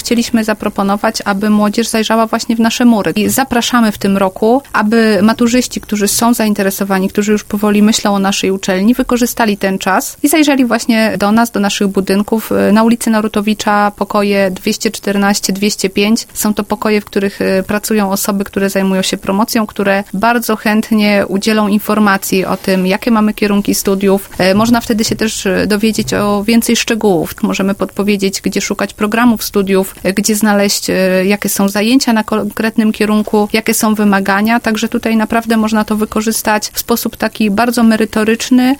chcieliśmy zaproponować, aby młodzież zajrzała właśnie w nasze mury. I zapraszamy w tym roku, aby maturzyści, którzy są zainteresowani, którzy już powoli myślą o naszej uczelni, wykorzystali ten czas i zajrzeli właśnie do nas, do naszych budynków. Na ulicy Narutowicza pokoje 214, 205. Są to pokoje, w których pracują osoby, które zajmują się promocją, które bardzo chętnie udzielą informacji o tym, jakie mamy kierunki studiów. Można wtedy się też dowiedzieć o więcej szczegółów. Możemy podpowiedzieć, gdzie szukać programów studiów, gdzie znaleźć, jakie są zajęcia na konkretnym kierunku, jakie są wymagania. Także tutaj naprawdę można to wykorzystać w sposób taki bardzo merytoryczny,